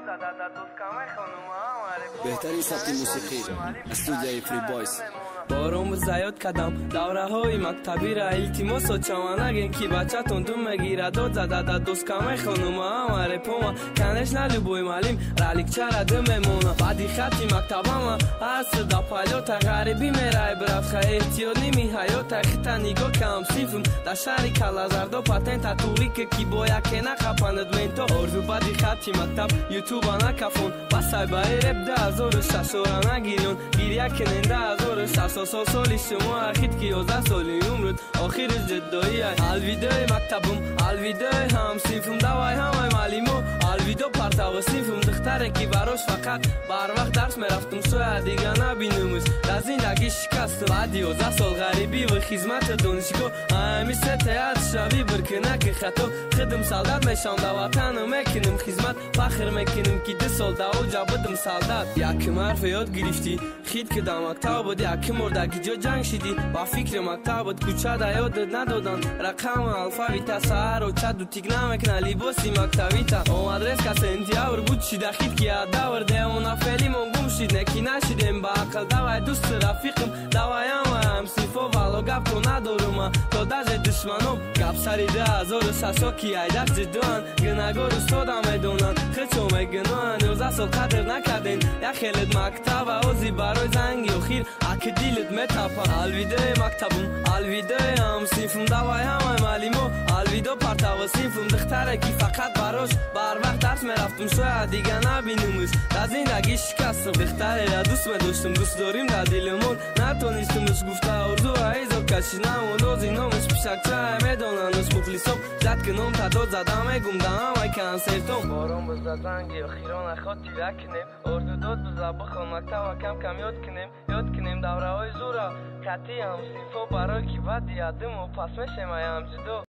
بهترین سبک موسیقی استودیوی فری بویز بارون زیاد کدم دوره های مکتبی را التماس و چوانگین کی بچه‌تون دو میگیره دو زده دوست کمه خانوم هماره پوما کنش نلوبوی مالیم رالیک چرا دو میمونه بعدی خطی مکتبم هست دا پایلوت غریبی میرای برفت احتیاط نمی حیات خطا نگاه کم سیفم دا شهری کلازاردو پاتنت تولی که کی بایا که نخپاند منتو ارزو بعدی خطی مکتب یوتیوب آنا کفون بسای بای رب ده ازور ششورا نگیریون گیریا کننده ازور سالی شما اخید که 11 سالی عمرت آخرش جدایی الویدای مکتبم الویدای هم سیفم دوای همای معلیمو الویدو پرتاو سیفم دختره که براش فقط بر وقت درس میرفتم سوی دیگه نبینمش در زندگی شکست بعد 11 سال غریبی و خدمت دانشگاه همی ستیت شوی برکنه که خطا خدم سالدت میشم دا وطن میکنم خدمت فخر میکنم که 2 سال داو جا بدم سالدت یکم حرف یاد گرفتی خید که دا مکتب بود یکم مردگی جا جنگ شدی با فکر مکتب بود کوچه دا یادت ندادن رقم الفابیت سهر و چد و تیک نمیکنه لیباسی مکتبیتا اون آدرس که سنتیاور بود شده خید که یاد داورده اون افلی منگم شد نکی نشدیم با عقل دوای دوست رفیقم دوایم هم سیفو والو گب تو ندارم تو دست دشمنم گب سری 10,000 سسا کی ایدک جدوان گنگار استادم میدونن خچو میگنن 11 سال قدر نکردین یا خیلت مکتب اوزی برای زنگی و خیر اک دیلت متاپا الویدای مکتبم الویدای هم سیفم دوای همه معلیمو الویدو پرتاو سیفم دختره کی فقط براش بر وقت درس میرفتم شاید دیگه نبینمش در زندگی شکستم دختره را دوست میداشتم دوست داریم در دلمون نتونستمش گفته ارزو عیزو کشینم و روزی نامش پیشک چه میدوننش مخلصم زد که نام تداد زدم میگم دهم ای کنسرتم بارون بزد زنگی و خیران اخواد تیرک کنیم اردو داد بزد بخون مکتب کم کم یاد کنیم دوره های زورا کتی هم سیفو برای کی بد یادم و پس میشم ایم جدو